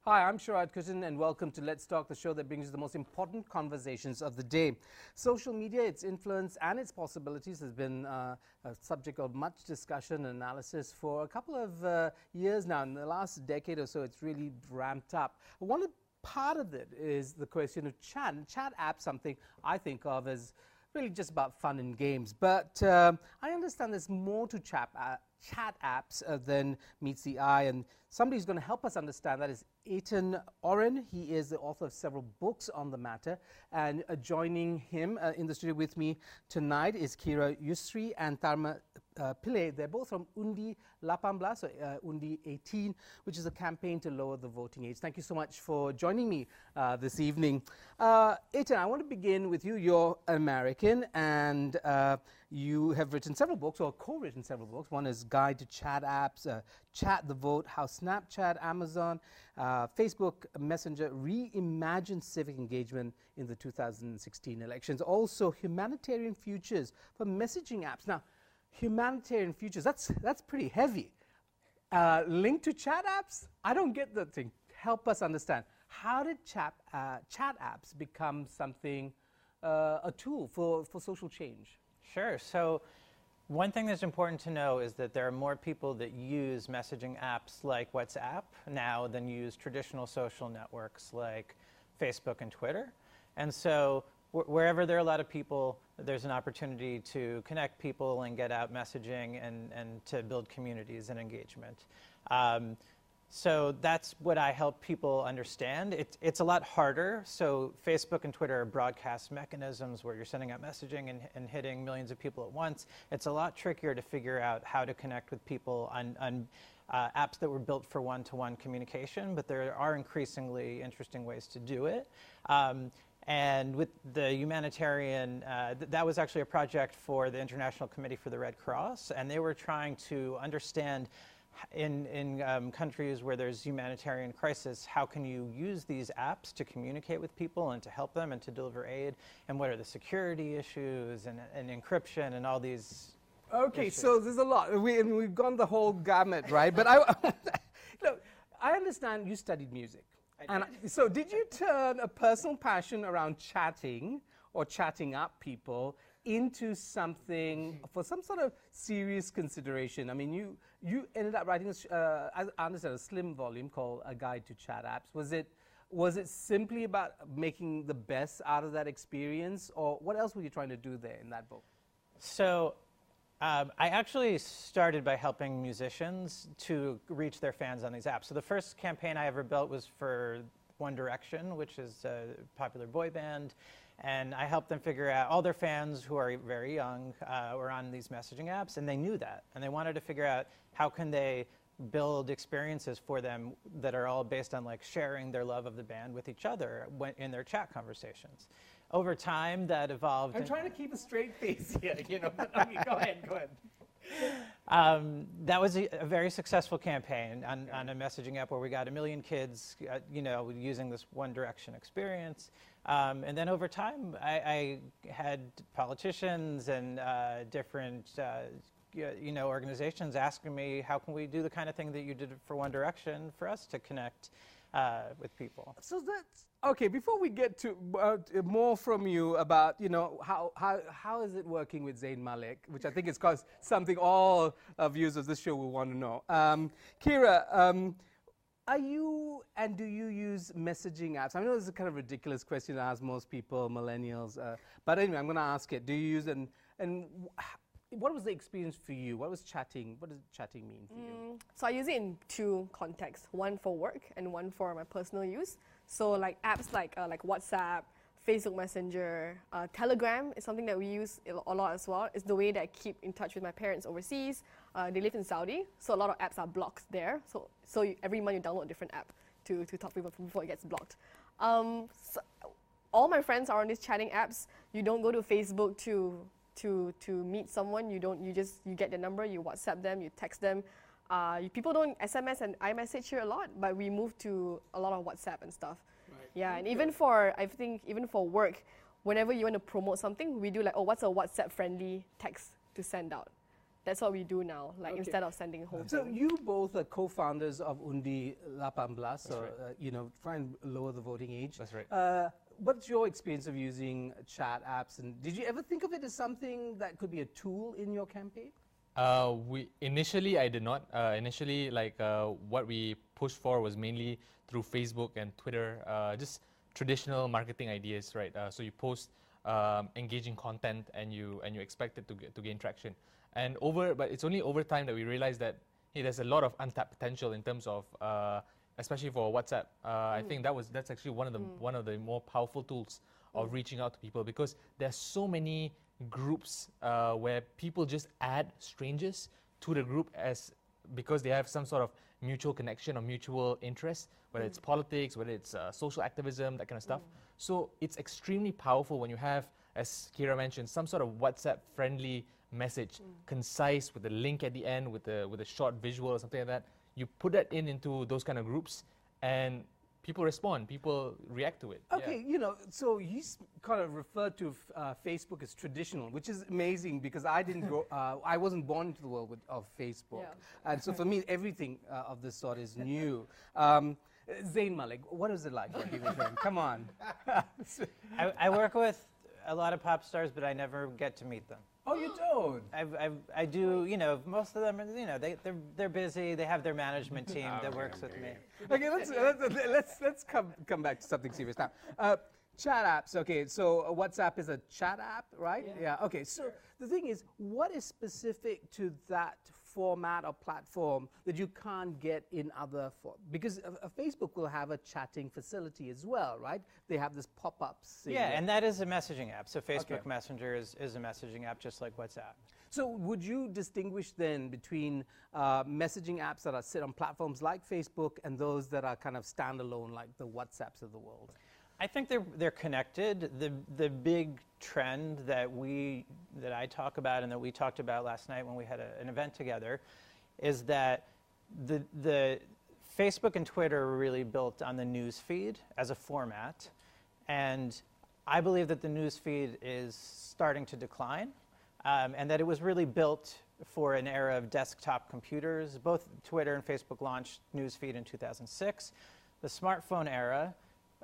Hi, I'm Sharad Kusin and welcome to Let's Talk, the show that brings you the most important conversations of the day. Social media, its influence and its possibilities has been a subject of much discussion and analysis for a couple of years now. In the last decade or so, it's really ramped up. One part of it is the question of chat. And chat apps, something I think of as really just about fun and games. But I understand there's more to chat apps than meets the eye, and somebody who's going to help us understand that is Eitan Oren. He is the author of several books on the matter, and joining him in the studio with me tonight is Kira Yusri and Tharma Pillay. They're both from Undi 18, so Undi 18, which is a campaign to lower the voting age. Thank you so much for joining me this evening. Eitan, I want to begin with you. You're American, and you have written several books, or co-written several books. One is Guide to Chat Apps, Chat the Vote, How Snapchat, Amazon, Facebook Messenger reimagined civic engagement in the 2016 elections. Also, humanitarian futures for messaging apps. Now, humanitarian futures, that's pretty heavy. Linked to chat apps? I don't get the thing. Help us understand. How did chat apps become something, a tool for social change? Sure. So one thing that's important to know is that there are more people that use messaging apps like WhatsApp now than use traditional social networks like Facebook and Twitter. And so wherever there are a lot of people, there's an opportunity to connect people and get out messaging and to build communities and engagement. So that's what I help people understand. It's a lot harder. So Facebook and Twitter are broadcast mechanisms where you're sending out messaging and hitting millions of people at once. It's a lot trickier to figure out how to connect with people on apps that were built for one-to-one communication, but there are increasingly interesting ways to do it. And with the humanitarian, that was actually a project for the International Committee for the Red Cross, and they were trying to understand in countries where there's humanitarian crisis, how can you use these apps to communicate with people and to help them and to deliver aid, and what are the security issues and encryption and all these Okay, issues. so there's a lot. We've gone the whole gamut, right? But look, I understand you studied music. So did you turn a personal passion around chatting or chatting up people into something for some sort of serious consideration? I mean, you ended up writing, I understand, a slim volume called A Guide to Chat Apps. Was it simply about making the best out of that experience, or what else were you trying to do there in that book? So I actually started by helping musicians to reach their fans on these apps. So the first campaign I ever built was for One Direction, which is a popular boy band. And I helped them figure out, all their fans who are very young were on these messaging apps, and they knew that. And they wanted to figure out how can they build experiences for them that are all based on like sharing their love of the band with each other in their chat conversations. Over time, that evolved. I'm trying to keep a straight face here, you know. Okay, go ahead. That was a very successful campaign on a messaging app where we got 1 million kids, using this One Direction experience. And then over time, I had politicians and different organizations asking me, how can we do the kind of thing that you did for One Direction for us to connect with people? So that's okay. Before we get to more from you about how is it working with Zayn Malik, which I think is something all viewers of this show will want to know. Kira, are you and do you use messaging apps? I know this is a kind of ridiculous question to ask most people, millennials, but anyway, I'm going to ask it. Do you use and what was the experience for you? What does chatting mean for you? So I use it in two contexts, one for work and one for my personal use. So like apps like WhatsApp, Facebook Messenger, Telegram is something that we use a lot as well. It's the way that I keep in touch with my parents overseas. They live in Saudi, so a lot of apps are blocked there. So every month you download a different app to talk to people before it gets blocked. So all my friends are on these chatting apps. You don't go to Facebook to meet someone. You get their number, you WhatsApp them, you text them. People don't SMS and iMessage here a lot, but we moved to a lot of WhatsApp and stuff. Right. Yeah, and even for work, whenever you want to promote something, we do like, what's a WhatsApp friendly text to send out? that's what we do now, like Okay. instead of sending a whole So thing. you both are co-founders of Undi 18, That's so right. try and lower the voting age. That's right. What's your experience of using chat apps, and did you ever think of it as something that could be a tool in your campaign? We initially I did not. Initially, what we pushed for was mainly through Facebook and Twitter, just traditional marketing ideas, right? So you post engaging content and you expect it to gain traction. But it's only over time that we realized that hey, there's a lot of untapped potential in terms of especially for WhatsApp. I think that's actually one of the more powerful tools of reaching out to people, because there's so many groups where people just add strangers to the group because they have some sort of mutual connection or mutual interest, whether it's politics, whether it's social activism, that kind of stuff. So it's extremely powerful when you have, as Kira mentioned, some sort of WhatsApp-friendly message, concise, with a link at the end, with a short visual or something like that. You put that into those kind of groups, and people respond, people react to it. Okay, so you kind of referred to Facebook as traditional, which is amazing because I didn't grow, I wasn't born into the world of Facebook. Yeah. And so for me, everything of this sort is new. Zain Malik, what is it like working with him? Come on. I work with a lot of pop stars, but I never get to meet them. Oh, you don't? I do, most of them, they're busy. They have their management team that works with me. Okay, let's come back to something serious now. Chat apps. Okay, so WhatsApp is a chat app, right? Yeah. Okay. So the thing is, what is specific to that format or platform that you can't get in other forms? Because Facebook will have a chatting facility as well, right? They have this pop-ups. Yeah, and that is a messaging app. So Facebook Okay. Messenger is a messaging app just like WhatsApp. So would you distinguish then between messaging apps that are sit on platforms like Facebook and those that are kind of standalone, like the WhatsApps of the world? I think they're connected. The big trend that I talk about and that we talked about last night when we had an event together is that the Facebook and Twitter are really built on the news feed as a format, and I believe that the news feed is starting to decline, and that it was really built for an era of desktop computers. Both Twitter and Facebook launched newsfeed in 2006. The smartphone era.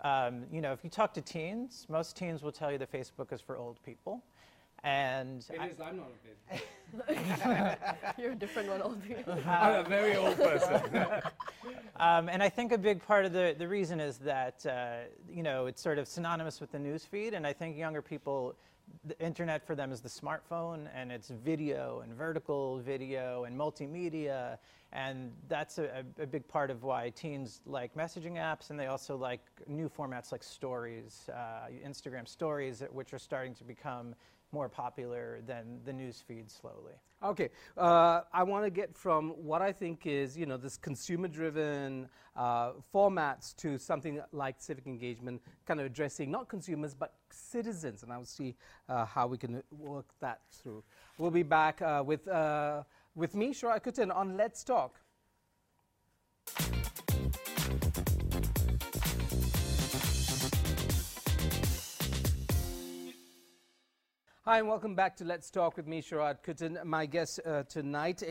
If you talk to teens, most teens will tell you that Facebook is for old people. And I'm not a bit. You're a different one altogether. I'm a very old person. and I think a big part of the reason is that, it's sort of synonymous with the news feed. And I think younger people, the internet for them is the smartphone, and it's video and vertical video and multimedia. And that's a big part of why teens like messaging apps, and they also like new formats like stories, Instagram stories, which are starting to become more popular than the news feed slowly. Okay, I want to get from what I think is, this consumer-driven formats to something like civic engagement, kind of addressing not consumers but citizens, and I'll see how we can work that through. We'll be back with me, Shorat Kuttan, on Let's Talk. Hi, and welcome back to Let's Talk with me, Shorat Kuttan. My guest tonight,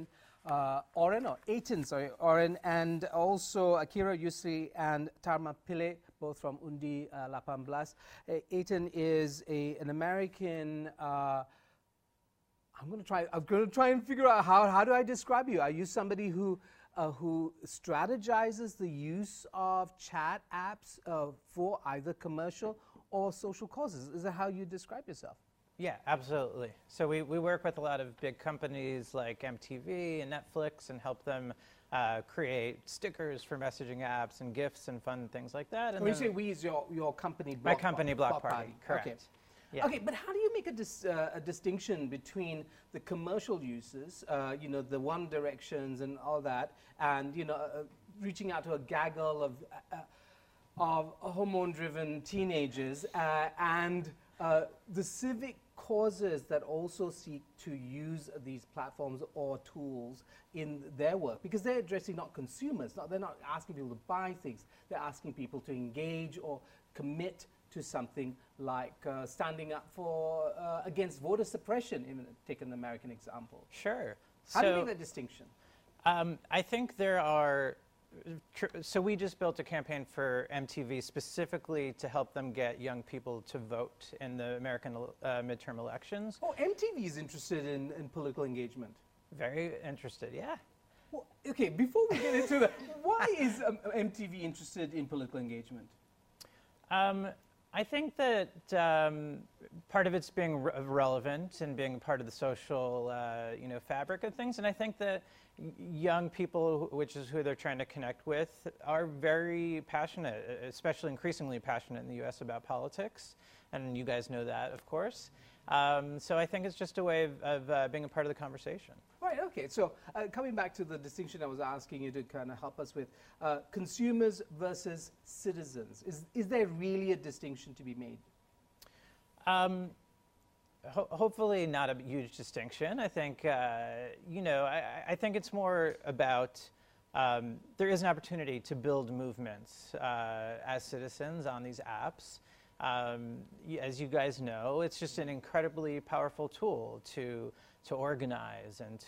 Oren, and also Akira Yusri and Tarma Pillay, both from Undi 18. Eitan is an American. I'm going to try and figure out how do I describe you. Are you somebody who strategizes the use of chat apps for either commercial or social causes? Is that how you describe yourself? Yeah, absolutely. So we work with a lot of big companies like MTV and Netflix and help them create stickers for messaging apps and GIFs and fun things like that. And when you say we, is your company Block My company, Block Party, correct. Okay. Yeah. Okay, but how do you make a distinction between the commercial uses, the One Directions and all that, and reaching out to a gaggle of hormone-driven teenagers, and the civic causes that also seek to use these platforms or tools in their work, because they're addressing not consumers, they're not asking people to buy things, they're asking people to engage or commit to something like standing up for against voter suppression, even take an American example. Sure. How do you make that distinction? I think there are, so we just built a campaign for MTV specifically to help them get young people to vote in the American midterm elections. Oh, MTV is interested in political engagement. Very interested, yeah. Well, okay, before we get into that, why is MTV interested in political engagement? I think that part of it's being relevant and being part of the social, fabric of things. And I think that young people, which is who they're trying to connect with, are very passionate, especially increasingly passionate in the U.S. about politics. And you guys know that, of course. So I think it's just a way of being a part of the conversation. Right, okay. So coming back to the distinction I was asking you to kind of help us with, consumers versus citizens. Is there really a distinction to be made? Hopefully not a huge distinction. I think, I think it's more about there is an opportunity to build movements as citizens on these apps. As you guys know, it's just an incredibly powerful tool to organize and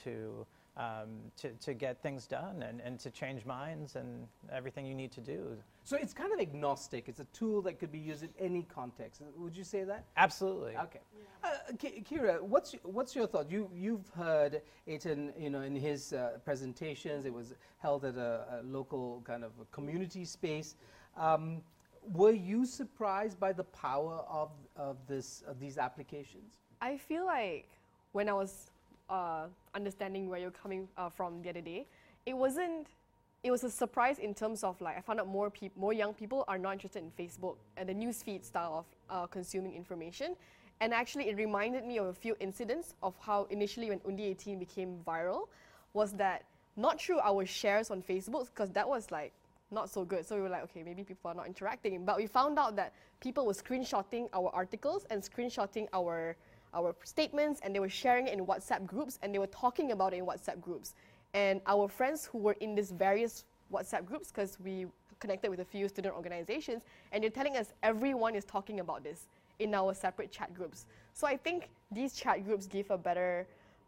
to get things done and to change minds and everything you need to do. So it's kind of agnostic. It's a tool that could be used in any context. Would you say that? Absolutely. Okay. Kira, what's your thought? You've heard Eitan, in his presentations. It was held at a local kind of a community space. Were you surprised by the power of these applications? I feel like when I was understanding where you're coming from the other day, it was a surprise in terms of like I found out more young people are not interested in Facebook and the newsfeed style of consuming information. And actually it reminded me of a few incidents of how initially when Undi 18 became viral was that not through our shares on Facebook, because that was like not so good. So we were like, okay, maybe people are not interacting. But we found out that people were screenshotting our articles and screenshotting our statements, and they were sharing it in WhatsApp groups, and they were talking about it in WhatsApp groups. And our friends who were in these various WhatsApp groups, because we connected with a few student organizations, and they're telling us everyone is talking about this in our separate chat groups. So I think these chat groups give a better,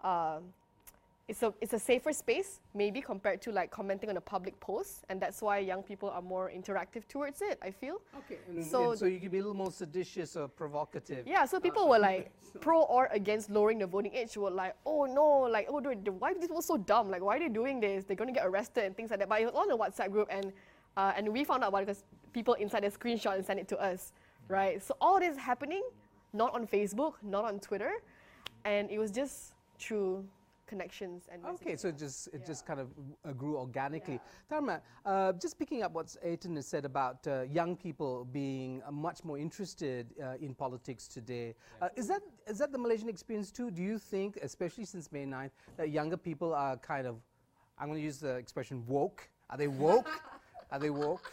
it's a safer space, maybe compared to like commenting on a public post, and that's why young people are more interactive towards it, I feel. Okay, and so you can be a little more seditious or provocative. Yeah, so people were like pro or against lowering the voting age. Were like, oh no, like why are these people so dumb? Like why are they doing this? They're going to get arrested and things like that. But it was on the WhatsApp group, and we found out about it because people inside the screenshot and sent it to us, right? So all this happening, not on Facebook, not on Twitter, and it was just through connections and okay, so it just kind of grew organically. Yeah. Dharma, just picking up what Eitan has said about young people being much more interested in politics today. Is that the Malaysian experience too? Do you think, especially since May 9th, that younger people are kind of, I'm going to use the expression woke? Are they woke? Are they woke?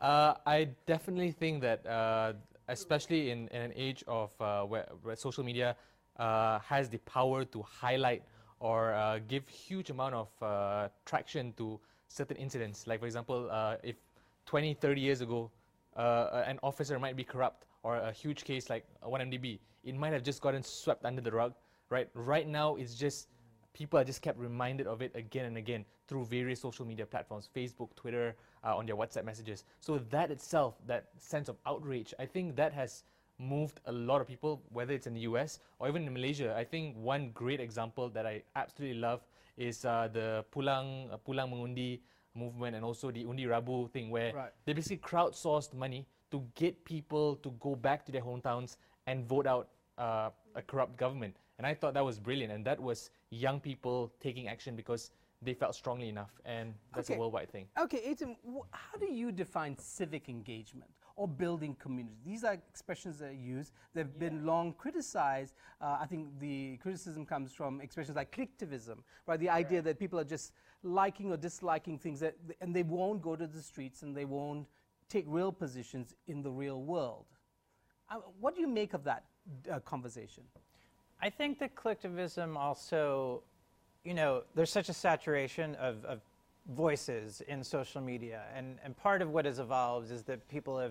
I definitely think that, especially in an age of where social media has the power to highlight or give huge amount of traction to certain incidents. Like for example, if 20, 30 years ago, an officer might be corrupt, or a huge case like 1MDB, it might have just gotten swept under the rug, right? Right now, it's just, people are just kept reminded of it again and again through various social media platforms, Facebook, Twitter, on their WhatsApp messages. So that itself, that sense of outrage, I think that has moved a lot of people, whether it's in the US or even in Malaysia. I think one great example that I absolutely love is the Pulang Mengundi movement, and also the Undi Rabu thing, where they basically crowdsourced money to get people to go back to their hometowns and vote out a corrupt government. And I thought that was brilliant, and that was young people taking action because they felt strongly enough, and that's a worldwide thing. Okay, Eitan, how do you define civic engagement or building community? These are expressions that are used. They've been long criticized. I think the criticism comes from expressions like clicktivism, right? The idea that people are just liking or disliking things, and they won't go to the streets and they won't take real positions in the real world. What do you make of that conversation? I think that collectivism also, there's such a saturation of voices in social media, and part of what has evolved is that people have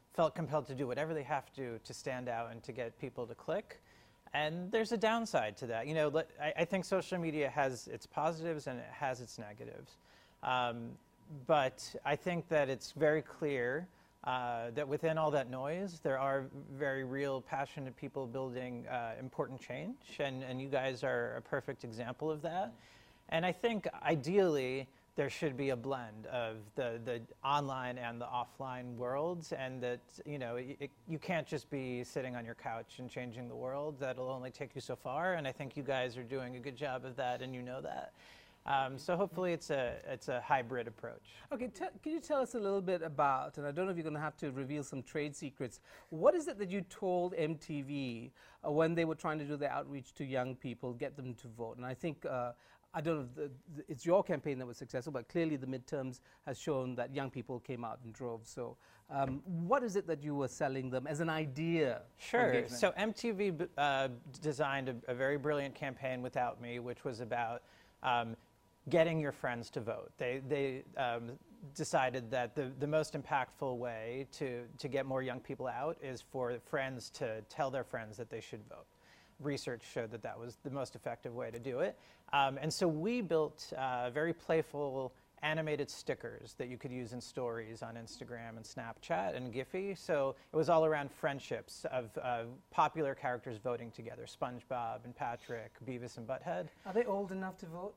felt compelled to do whatever they have to stand out and to get people to click. And there's a downside to that. You know, I think social media has its positives and it has its negatives. But I think that it's very clear that within all that noise, there are very real, passionate people building important change. And you guys are a perfect example of that. And I think ideally, there should be a blend of the online and the offline worlds, and that, you know, you can't just be sitting on your couch and changing the world. That'll only take you so far, and I think you guys are doing a good job of that, and you know that. So hopefully it's a hybrid approach. Okay, can you tell us a little bit about, and I don't know if you're going to have to reveal some trade secrets, what is it that you told MTV when they were trying to do their outreach to young people, get them to vote? And I think, I don't know if it's your campaign that was successful, but clearly the midterms has shown that young people came out in droves. So what is it that you were selling them as an idea? Sure. Engagement? So MTV designed a very brilliant campaign without me, which was about getting your friends to vote. They decided that the most impactful way to get more young people out is for friends to tell their friends that they should vote. Research showed that that was the most effective way to do it. And so we built very playful animated stickers that you could use in stories on Instagram and Snapchat and Giphy. So it was all around friendships of popular characters voting together, SpongeBob and Patrick, Beavis and Butthead. Are they old enough to vote?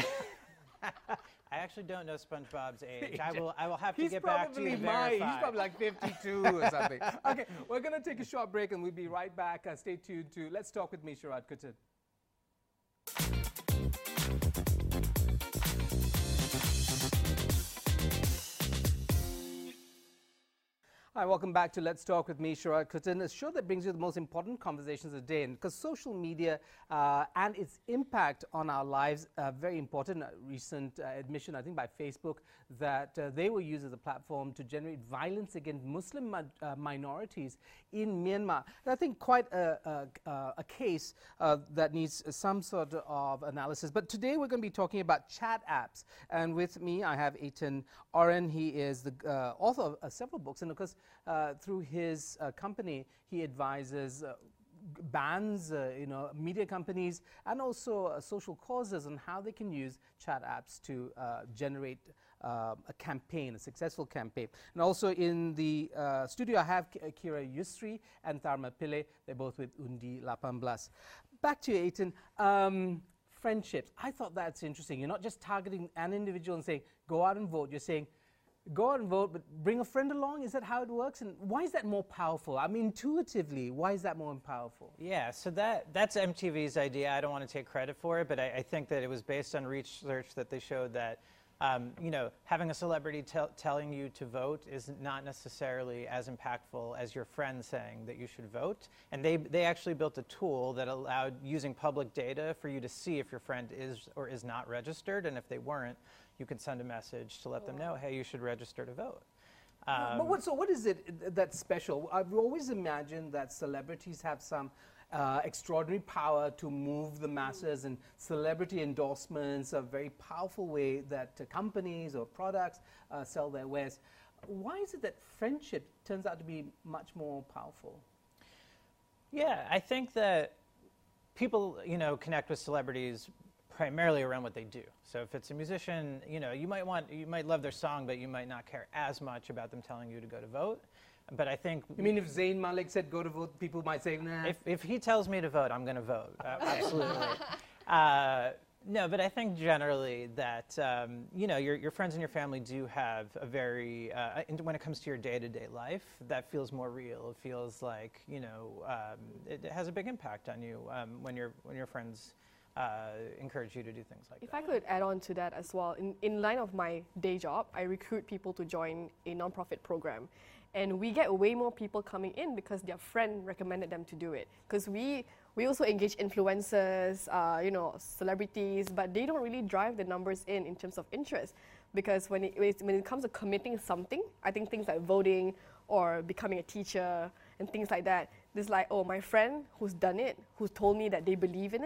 I actually don't know SpongeBob's age. I will have to get back to you to verify. He's probably like 52 or something. Okay, we're going to take a short break and we'll be right back. Stay tuned to Let's Talk with me, Sharad Kuttan. Hi, welcome back to Let's Talk with me, Sharad Kuttan, a show that brings you the most important conversations of the day. And because social media and its impact on our lives are very important. A recent admission, I think, by Facebook that they were used as a platform to generate violence against Muslim minorities in Myanmar. And I think quite a case that needs some sort of analysis. But today we're going to be talking about chat apps. And with me, I have Eitan Oren. He is the author of several books. And of course, through his company, he advises brands, media companies, and also social causes on how they can use chat apps to generate a campaign, a successful campaign. And also in the studio, I have Kira Yusri and Tharma Pillai. They're both with Undi 18. Back to you, Eitan. Friendships. I thought that's interesting. You're not just targeting an individual and saying, go out and vote. You're saying, go out and vote, but bring a friend along? Is that how it works? And why is that more powerful? I mean, intuitively, why is that more powerful? Yeah, so that's MTV's idea. I don't want to take credit for it, but I think that it was based on research that they showed that having a celebrity telling you to vote is not necessarily as impactful as your friend saying that you should vote. And they actually built a tool that allowed using public data for you to see if your friend is or is not registered, and if they weren't, you could send a message to let them know, hey, you should register to vote. But what is it that's special? I've always imagined that celebrities have some extraordinary power to move the masses, and celebrity endorsements are a very powerful way that companies or products sell their wares. Why is it that friendship turns out to be much more powerful? Yeah, I think that people, connect with celebrities primarily around what they do. So if it's a musician, you might love their song, but you might not care as much about them telling you to go to vote. But I think... You mean if Zayn Malik said go to vote, people might say, nah. If he tells me to vote, I'm going to vote. Absolutely. No, but I think generally that, your friends and your family do have a very, when it comes to your day-to-day life, that feels more real. It feels like, it has a big impact on you when your friends encourage you to do things like that. If I could add on to that as well, in line of my day job, I recruit people to join a nonprofit program. And we get way more people coming in because their friend recommended them to do it. Because we also engage influencers, celebrities, but they don't really drive the numbers in terms of interest. Because when it comes to committing something, I think things like voting or becoming a teacher and things like that, there's like, oh, my friend who's done it, who's told me that they believe in it,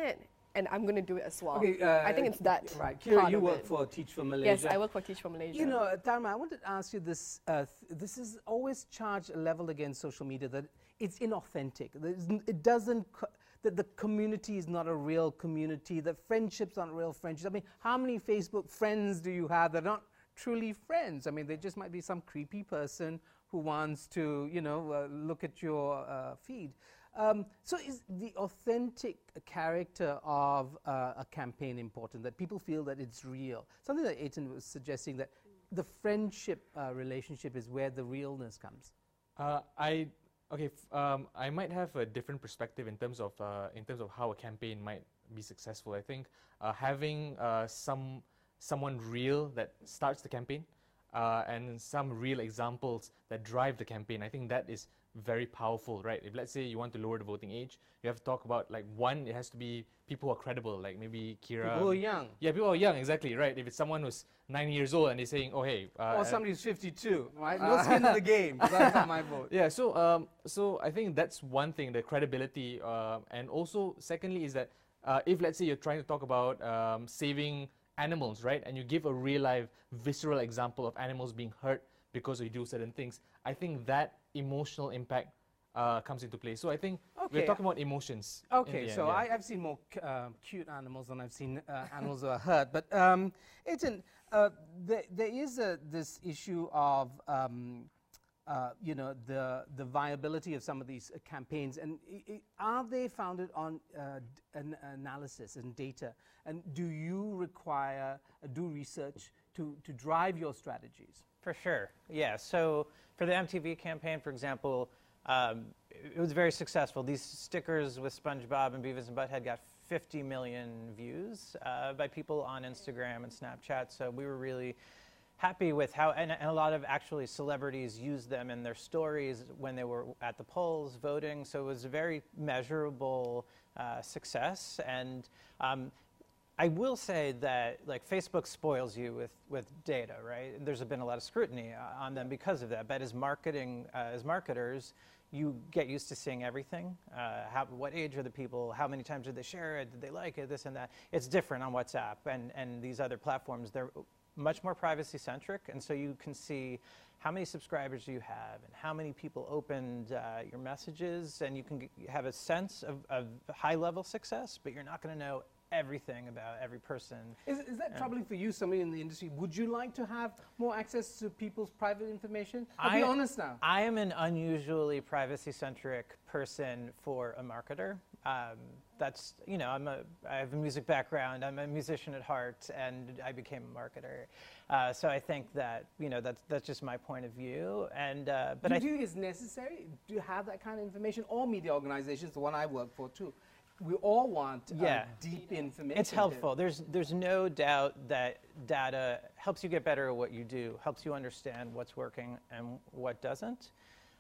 and I'm going to do it as well. Okay, I think it's that. Right, Kira, part you of work it. for Teach for Malaysia. Yes, I work for Teach for Malaysia. You know, Dharma, I wanted to ask you this. This is always charged leveled against social media that it's inauthentic. It doesn't. That the community is not a real community. That friendships aren't real friendships. I mean, how many Facebook friends do you have that are not truly friends? I mean, they just might be some creepy person who wants to, you know, look at your feed. So is the authentic character of a campaign important, that people feel that it's real? Something that Eitan was suggesting, that the friendship relationship is where the realness comes. I might have a different perspective in terms of how a campaign might be successful. I think having someone real that starts the campaign and some real examples that drive the campaign, I think that is very powerful, right? If let's say you want to lower the voting age, you have to talk about, like, one, it has to be people who are credible, like maybe Kira. People who are young. Yeah, people who are young, exactly, right? If it's someone who's 90 years old and they're saying, oh, hey. Or somebody who's 52, right? No skin in the game. That's not my vote. Yeah, so I think that's one thing, the credibility. And also, secondly, is that if let's say you're trying to talk about saving animals, right? And you give a real life, visceral example of animals being hurt because you do certain things, I think that emotional impact comes into play. So I think we're talking about emotions. Okay, end, so yeah. I've seen more cute animals than I've seen animals who are hurt. But Eitan, there is this issue of you know, the viability of some of these campaigns, and are they founded on an analysis and data? And do you require do research to drive your strategies? For sure, yeah. So for the MTV campaign, for example, it was very successful. These stickers with SpongeBob and Beavis and Butthead got 50 million views by people on Instagram and Snapchat. So we were really happy with how, and a lot of actually celebrities used them in their stories when they were at the polls voting. So it was a very measurable success. And I will say that, like, Facebook spoils you with data, right? There's been a lot of scrutiny on them because of that. But as marketers, you get used to seeing everything. What age are the people? How many times did they share it? Did they like it? This and that. It's different on WhatsApp and these other platforms. They're much more privacy centric, and so you can see how many subscribers you have and how many people opened your messages, and you can have a sense of high level success, but you're not going to know everything about every person. Is that troubling for you, somebody in the industry? Would you like to have more access to people's private information? I'll be honest now. I am an unusually privacy-centric person for a marketer. That's, you know, I have a music background. I'm a musician at heart, and I became a marketer. So I think that, you know, that's just my point of view. And but do you think it's necessary to have that kind of information? All media organizations, the one I work for too, we all want deep information. It's helpful. There's no doubt that data helps you get better at what you do, helps you understand what's working and what doesn't.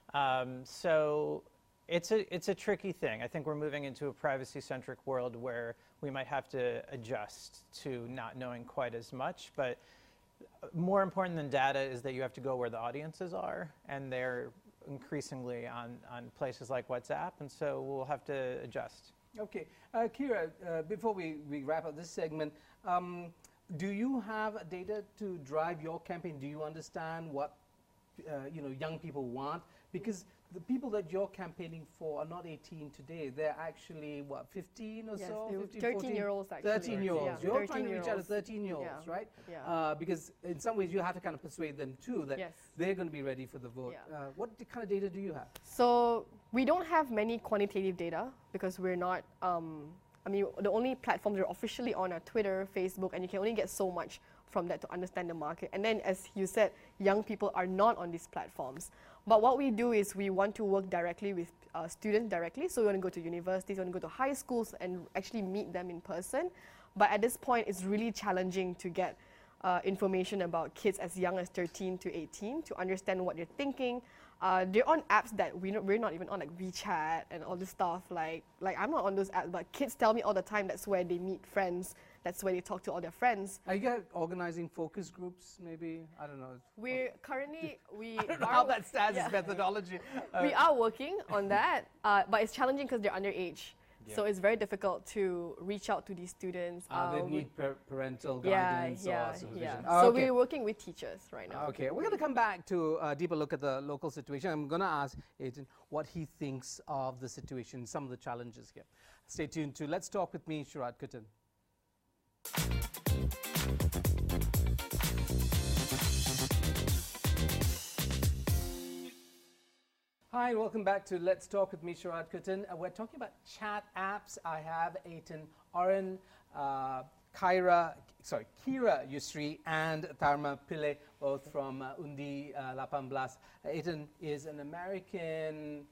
So it's a tricky thing. I think we're moving into a privacy-centric world where we might have to adjust to not knowing quite as much. But more important than data is that you have to go where the audiences are, and they're increasingly on places like WhatsApp, and so we'll have to adjust. Okay, Kira, before we wrap up this segment, do you have data to drive your campaign? Do you understand what you know, young people want? Because the people that you're campaigning for are not 18 today. They're actually, what, 15 or so? 13-year-olds, actually. 13-year-olds. Yeah, You're trying to reach out to 13-years, yeah. right? Yeah. Because in some ways you have to kind of persuade them too that they're going to be ready for the vote. Yeah. What kind of data do you have? So we don't have many quantitative data because we're not, I mean, the only platforms we're officially on are Twitter, Facebook, and you can only get so much from that to understand the market. And then, as you said, young people are not on these platforms. But what we do is we want to work directly with students directly. So we want to go to universities, we want to go to high schools and actually meet them in person. But at this point, it's really challenging to get information about kids as young as 13 to 18 to understand what they're thinking. They're on apps that we're not even on, like WeChat and all this stuff. Like I'm not on those apps, but kids tell me all the time that's where they meet friends. That's where they talk to all their friends. Are you guys organizing focus groups, maybe? I don't know. We're currently, I don't know how that stands as methodology. We are working on that, but it's challenging because they're underage. So it's very difficult to reach out to these students. They need parental yeah, guidance yeah, or supervision. yeah. Oh, So okay. we're working with teachers right now. Okay, we're going to come back to a deeper look at the local situation. I'm going to ask Aidan what he thinks of the situation, some of the challenges here. Stay tuned to Let's Talk with me, Sharad Kuttan. Hi, and welcome back to Let's Talk with me, Sharad Kuttan. We're talking about chat apps. I have Aidan Oren, Kira Yusri, and Tharma Pillai, both from Undi 18. Aidan is an American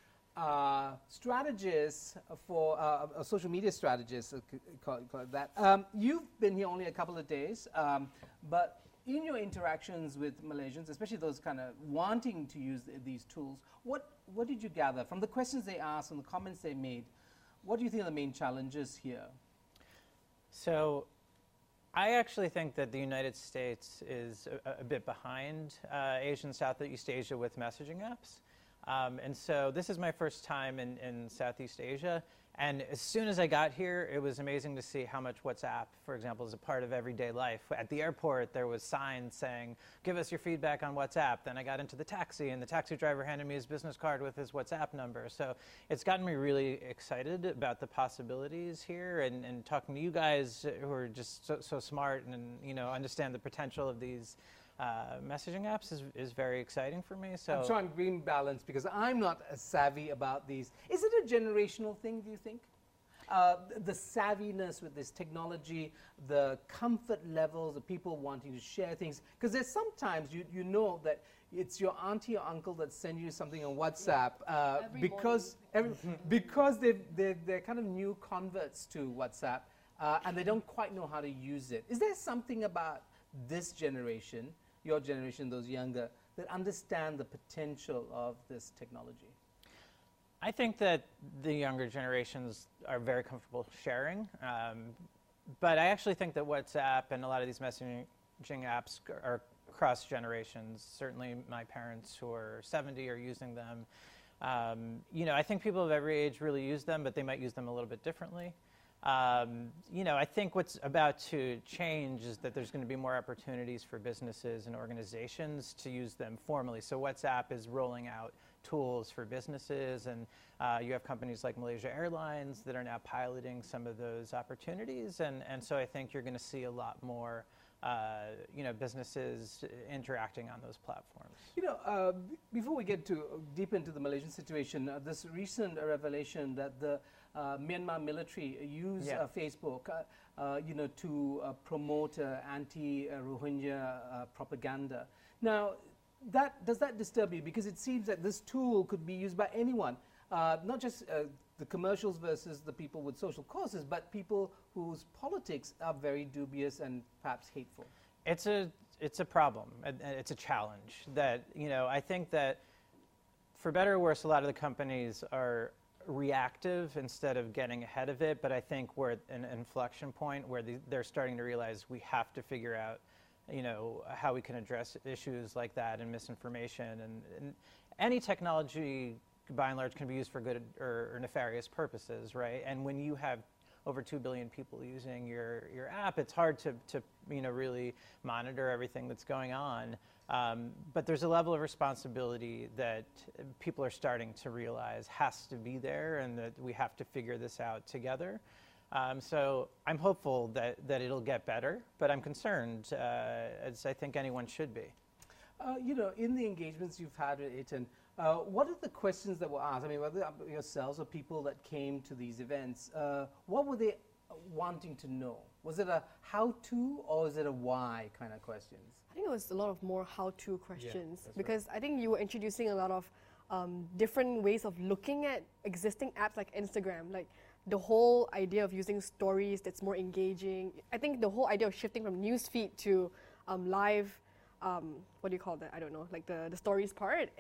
strategist for a social media strategist, call it that. You've been here only a couple of days, but in your interactions with Malaysians, especially those kind of wanting to use these tools, what did you gather from the questions they asked and the comments they made? What do you think are the main challenges here? So I actually think that the United States is a bit behind Asia and Southeast Asia with messaging apps. And so this is my first time in Southeast Asia. And as soon as I got here, it was amazing to see how much WhatsApp, for example, is a part of everyday life. At the airport, there was signs saying, give us your feedback on WhatsApp. Then I got into the taxi, and the taxi driver handed me his business card with his WhatsApp number. So it's gotten me really excited about the possibilities here, and talking to you guys who are just so smart and understand the potential of these messaging apps is very exciting for me. So I'm trying green balance because I'm not as savvy about these. Is it a generational thing, do you think? The savviness with this technology, the comfort levels of people wanting to share things. Because there's sometimes you know that it's your auntie or uncle that send you something on WhatsApp because they're kind of new converts to WhatsApp and they don't quite know how to use it. Is there something about this generation, your generation, those younger, that understand the potential of this technology? I think that the younger generations are very comfortable sharing, but I actually think that WhatsApp and a lot of these messaging apps are cross generations. Certainly my parents who are 70 are using them. I think people of every age really use them, but they might use them a little bit differently. I think what's about to change is that there's going to be more opportunities for businesses and organizations to use them formally. So WhatsApp is rolling out tools for businesses, and you have companies like Malaysia Airlines that are now piloting some of those opportunities, and so I think you're going to see a lot more businesses interacting on those platforms. Before we get deep into the Malaysian situation, this recent revelation that the Myanmar military use Facebook, to promote anti-Rohingya propaganda. Now, does that disturb you? Because it seems that this tool could be used by anyone, not just the commercials versus the people with social causes, but people whose politics are very dubious and perhaps hateful. It's a problem. It's a challenge that, I think that for better or worse, a lot of the companies are reactive instead of getting ahead of it, but I think we're at an inflection point where they're starting to realize we have to figure out how we can address issues like that and misinformation, and any technology by and large can be used for good or nefarious purposes, right? And when you have over 2 billion people using your app, it's hard to really monitor everything that's going on. But there's a level of responsibility that people are starting to realize has to be there, and that we have to figure this out together. So I'm hopeful that it'll get better, but I'm concerned, as I think anyone should be. In the engagements you've had with Aidan, what are the questions that were asked? I mean, whether yourselves or people that came to these events, what were they wanting to know? Was it a how-to or is it a why kind of questions? I think it was a lot of more how-to questions, because right. I think you were introducing a lot of different ways of looking at existing apps like Instagram, like the whole idea of using stories that's more engaging. I think the whole idea of shifting from newsfeed to live, what do you call that? I don't know, like the stories part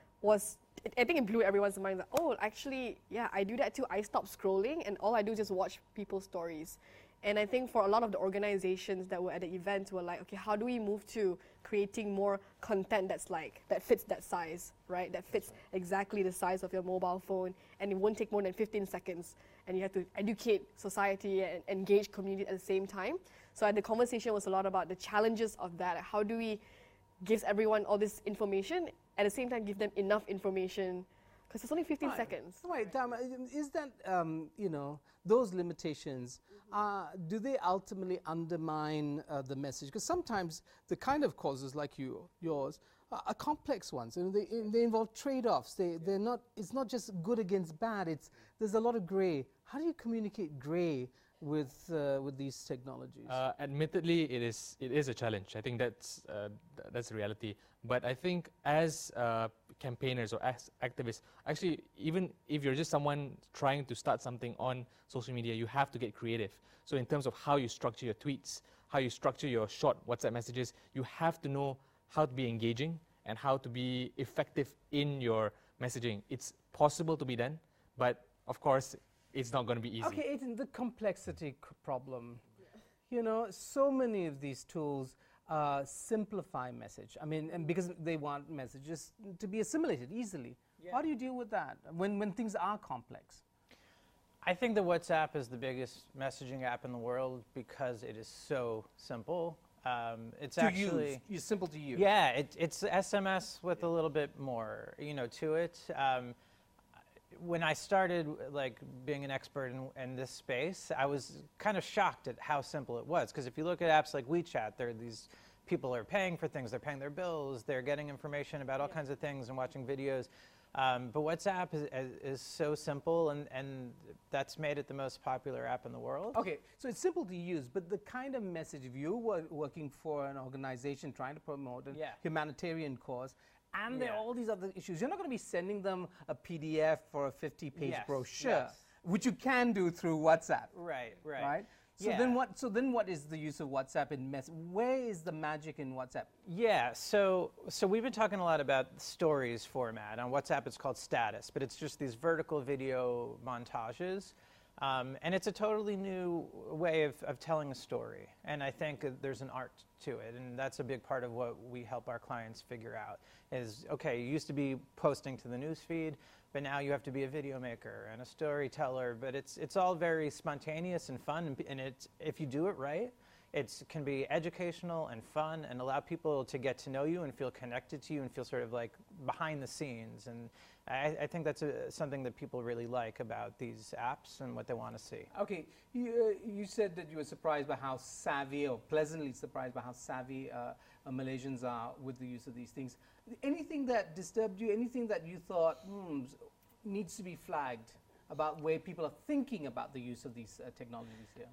I think it blew everyone's mind that, oh, actually, yeah, I do that too. I stop scrolling and all I do is just watch people's stories. And I think for a lot of the organizations that were at the event were like, okay, how do we move to creating more content that fits that size, right? That fits exactly the size of your mobile phone, and it won't take more than 15 seconds. and you have to educate society and engage community at the same time. So the conversation was a lot about the challenges of that. How do we give everyone all this information, at the same time give them enough information, because it's only 15 seconds. Right, is that, you know, those limitations, do they ultimately undermine the message? Because sometimes the kind of causes like yours are complex ones. You know, they involve trade-offs. They're not, it's not just good against bad. There's a lot of gray. How do you communicate gray with these technologies? Admittedly, it is a challenge. I think that's the reality. But I think as campaigners or as activists, actually, even if you're just someone trying to start something on social media, you have to get creative. So in terms of how you structure your tweets, how you structure your short WhatsApp messages, you have to know how to be engaging and how to be effective in your messaging. It's possible to be done, but of course, it's not going to be easy. Okay, Eitan, the complexity problem. You know, so many of these tools simplify message. I mean, and because they want messages to be assimilated easily. Yeah. How do you deal with that when things are complex? I think that WhatsApp is the biggest messaging app in the world because it is so simple. It's to actually use. It's simple to use. Yeah, it's SMS with a little bit more, you know, to it. When I started like being an expert in this space, I was kind of shocked at how simple it was. Because if you look at apps like WeChat, there are these people are paying for things, they're paying their bills, they're getting information about all kinds of things and watching videos. But WhatsApp is so simple, and that's made it the most popular app in the world. Okay, so it's simple to use, but the kind of message, if you were working for an organization trying to promote a humanitarian cause, and there are all these other issues, you're not going to be sending them a PDF or a 50-page brochure, which you can do through WhatsApp. Right? So then what is the use of WhatsApp in where is the magic in WhatsApp? Yeah, so we've been talking a lot about stories format. On WhatsApp it's called status, but it's just these vertical video montages. And it's a totally new way of telling a story. And I think there's an art to it. And that's a big part of what we help our clients figure out is, okay, you used to be posting to the newsfeed, but now you have to be a video maker and a storyteller. But it's all very spontaneous and fun. And if you do it right, it can be educational and fun and allow people to get to know you and feel connected to you and feel sort of like behind the scenes. And I think that's something that people really like about these apps and what they want to see. Okay, you said that you were surprised by how savvy, or pleasantly surprised by how savvy Malaysians are with the use of these things. Anything that disturbed you, anything that you thought needs to be flagged about where people are thinking about the use of these technologies here?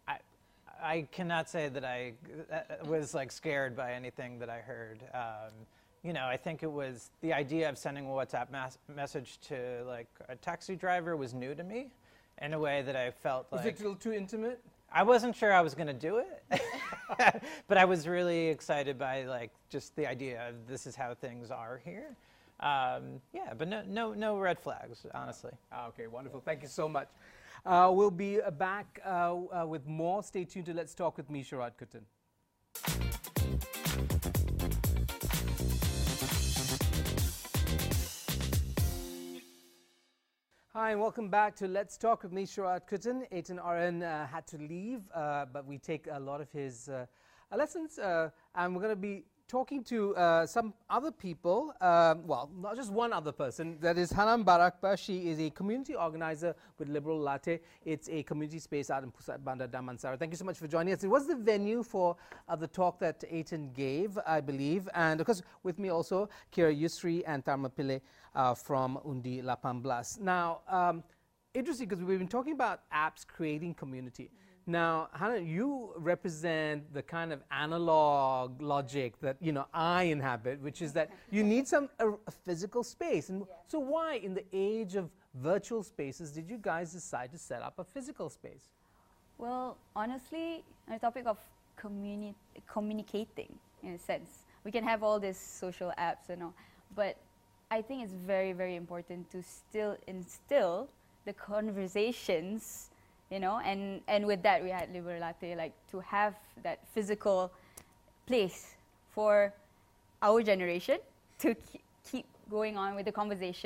I cannot say that I was like scared by anything that I heard. You know, I think it was the idea of sending a WhatsApp message to like a taxi driver was new to me in a way that I felt like... Was it a little too intimate? I wasn't sure I was going to do it, but I was really excited by like just the idea of this is how things are here. Yeah, but no red flags, honestly. Okay, wonderful. Thank you so much. We'll be back with more. Stay tuned to Let's Talk with me, Sharad Kuttan. Hi, and welcome back to Let's Talk with me, Sharad Kuttan. Eitan Aran had to leave, but we take a lot of his lessons, and we're going to be talking to some other people, well, not just one other person, that is Hanam Barakpa. She is a community organizer with Liberal Latte. It's a community space out in Pusat Bandar Damansara. Thank you so much for joining us. It was the venue for the talk that Eitan gave, I believe, and of course with me also Kira Yusri and Tharma Pillai from Undi 18. Now, interesting because we've been talking about apps creating community. Now, Hannah, you represent the kind of analog logic that I inhabit, which is that you need a physical space. And so why, in the age of virtual spaces, did you guys decide to set up a physical space? Well, honestly, on the topic of communicating, in a sense, we can have all these social apps and all, but I think it's very, very important to still instill the conversations. And with that we had Liberal Latte, like to have that physical place for our generation to keep going on with the conversation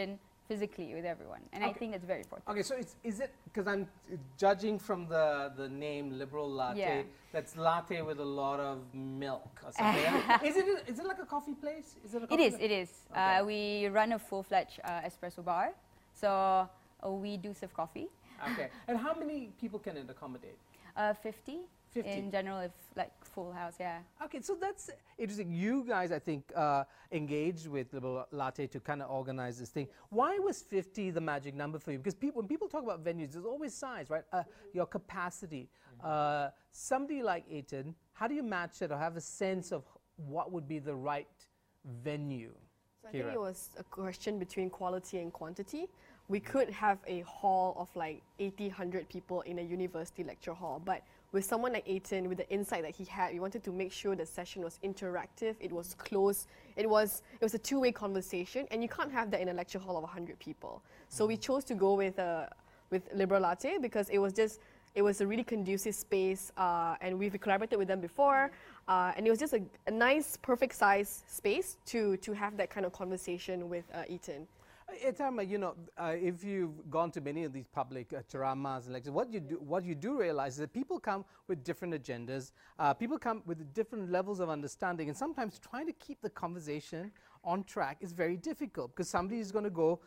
physically with everyone. And I think that's very important. Okay, so is it, because I'm judging from the name Liberal Latte, Yeah. that's latte with a lot of milk or something. is it like a coffee place? Is it a It coffee is, place? it is. Okay. We run a full-fledged espresso bar. So we do serve coffee. Okay, and how many people can it accommodate? 50, 50. in general, if like full house, yeah. Okay, so that's interesting. You guys, I think, engaged with Liberal Latte to kind of organize this thing. Why was 50 the magic number for you? Because when people talk about venues, there's always size, right? Your capacity. Somebody like Aiton, how do you match it or have a sense of what would be the right venue? So I think Kira? it was a question between quality and quantity. We could have a hall of like 80, 100 people in a university lecture hall, but with someone like Aiton, with the insight that he had, we wanted to make sure the session was interactive, it was close, it was a two-way conversation, and you can't have that in a lecture hall of 100 people. So we chose to go with Liberal Latte because it was a really conducive space, and we've collaborated with them before, and it was just a nice, perfect size space to have that kind of conversation with Aiton. Etama, if you've gone to many of these public charamas and lectures, what you do realize is that people come with different agendas, people come with different levels of understanding, and sometimes trying to keep the conversation on track is very difficult because somebody is going to go,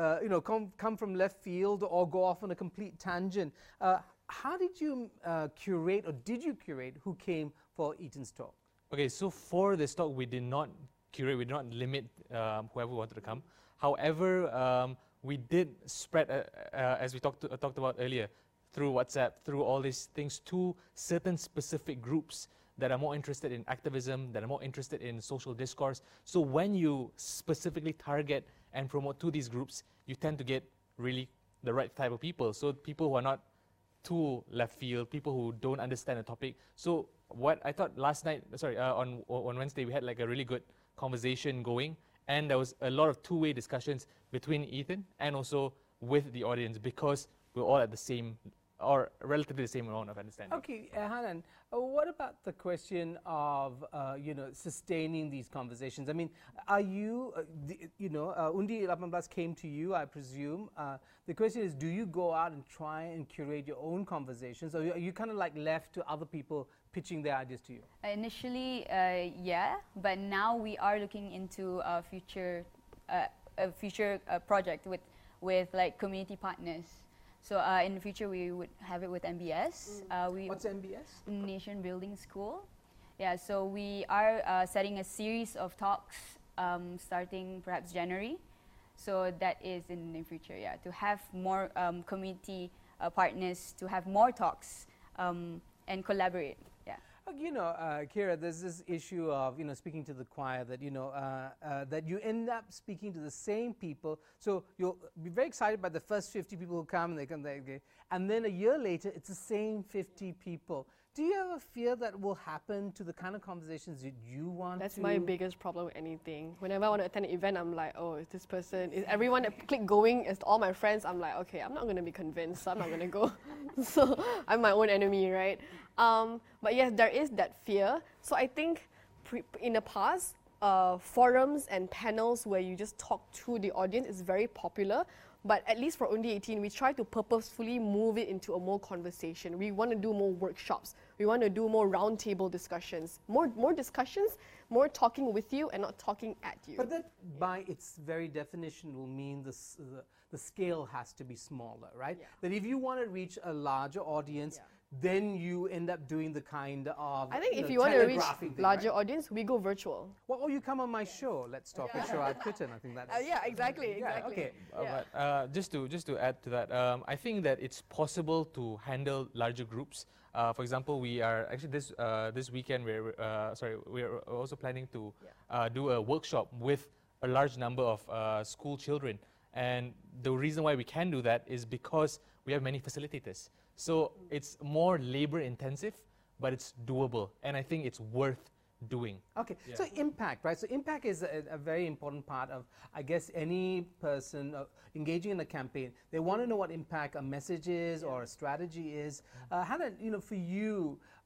come from left field or go off on a complete tangent. How did you curate, or did you curate who came for Aiton's talk? Okay, so for this talk, we did not curate, we did not limit whoever wanted to come. However, we did spread, as we talked about earlier, through WhatsApp, through all these things, to certain specific groups that are more interested in activism, that are more interested in social discourse. So when you specifically target and promote to these groups, you tend to get really the right type of people. So people who are not too left field, people who don't understand the topic. So what I thought last night, on Wednesday, we had like a really good conversation going. And there was a lot of two-way discussions between Aiton and also with the audience because we're all at the same, or relatively the same amount of understanding. Okay, Hanan, what about the question of, sustaining these conversations? I mean, are you, Undi 18 came to you, I presume. The question is, do you go out and try and curate your own conversations, or are you kind of like left to other people pitching their ideas to you? Initially, yeah, but now we are looking into a future project with like community partners. So in the future, we would have it with MBS. What's MBS? Nation Building School. Yeah, so we are setting a series of talks starting perhaps January. So that is in the future, yeah, to have more community partners, to have more talks and collaborate. Kira, there's this issue of speaking to the choir that that you end up speaking to the same people. So you'll be very excited by the first 50 people who come, and then a year later it's the same 50 people. Do you ever fear that will happen to the kind of conversations that you want? That's my biggest problem with anything. Whenever I want to attend an event, I'm like, oh, is this person, is everyone that click going, is all my friends, I'm like, okay, I'm not going to be convinced, so I'm not going to go. So I'm my own enemy, right? But yes, there is that fear. So I think in the past, forums and panels where you just talk to the audience is very popular. But at least for Undi 18, we try to purposefully move it into a more conversation. We want to do more workshops. We want to do more roundtable discussions. More discussions, more talking with you and not talking at you. But that, by its very definition, will mean the scale has to be smaller, right? Yeah. That if you want to reach a larger audience, then you end up doing the kind of I think if you want to reach telegraphing thing, larger right? audience, we go virtual. Well, or you come on my show. Let's talk with Sharad Kritton. I think that's Yeah, exactly. Yeah, okay. But just to add to that, I think that it's possible to handle larger groups. For example, we are actually this weekend we're also planning to do a workshop with a large number of school children, and the reason why we can do that is because we have many facilitators. So it's more labor intensive, but it's doable, and I think it's worth doing. Okay, so impact, right? So impact is a very important part of, I guess, any person engaging in a campaign. They want to know what impact a message is or a strategy is. Hannah, for you,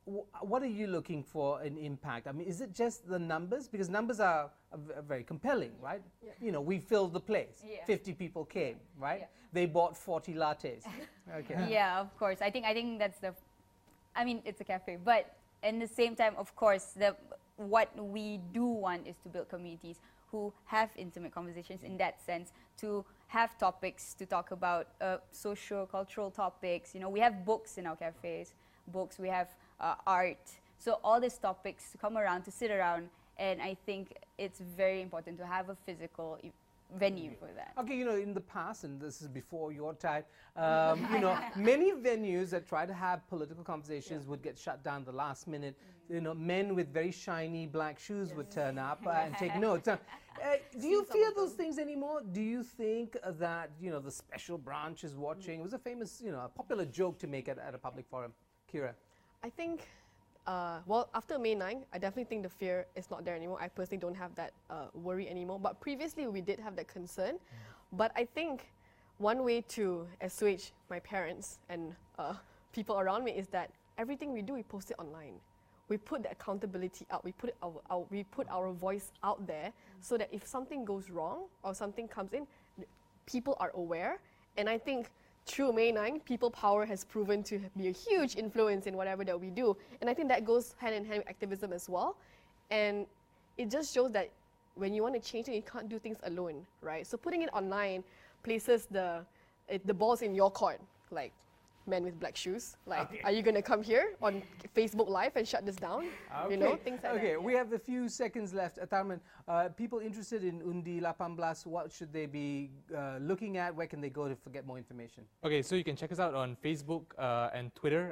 what are you looking for in impact? I mean, is it just the numbers? Because numbers are very compelling, right? Yeah. You know, we filled the place. Yeah. 50 people came, right? Yeah. They bought 40 lattes. Okay. Yeah, of course. I think that's the. I mean, it's a cafe, but at the same time, of course, what we do want is to build communities who have intimate conversations in that sense, to have topics to talk about, social, cultural topics. You know, we have books in our cafes, books, we have art. So all these topics to come around, to sit around, and I think it's very important to have a physical venue for that. Okay, you know, in the past, and this is before your time, you know, many venues that try to have political conversations would get shut down the last minute. You know, men with very shiny black shoes would turn up and take notes. Do you fear those things anymore? Do you think that, you know, the special branch is watching? It was a famous, you know, a popular joke to make at a public forum. Kira? I think, well, after May 9, I definitely think the fear is not there anymore. I personally don't have that worry anymore. But previously, we did have that concern. But I think one way to assuage my parents and people around me is that everything we do, we post it online. We put the accountability out. We put our voice out there so that if something goes wrong or something comes in, people are aware. And I think through May 9, people power has proven to be a huge influence in whatever that we do. And I think that goes hand in hand with activism as well. And it just shows that when you want to change it, you can't do things alone, right? So putting it online places the balls in your court, like men with black shoes. Like, are you going to come here on Facebook Live and shut this down? Okay. You know, things like that. Okay, we have a few seconds left. Tharman, people interested in Undi 18, what should they be looking at? Where can they go to get more information? Okay, so you can check us out on Facebook and Twitter.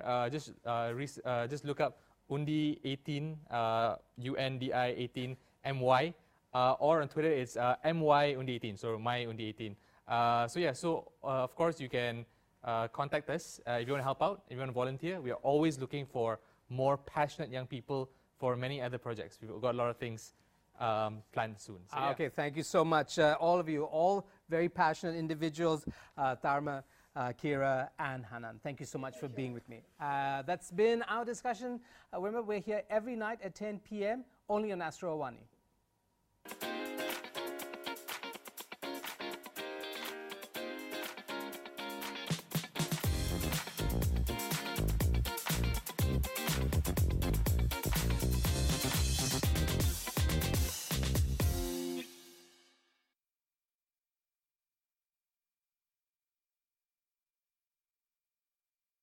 Just look up Undi 18, UNDI 18, MY. Or on Twitter, it's MY Undi 18, so my Undi 18. Of course, you can contact us if you want to help out, if you want to volunteer. We are always looking for more passionate young people for many other projects. We've got a lot of things planned soon. So, yeah. Okay, thank you so much, all of you, all very passionate individuals, Tharma, Kira, and Hanan. Thank you so much for being with me. That's been our discussion. Remember, we're here every night at 10 p.m. only on Astro Awani.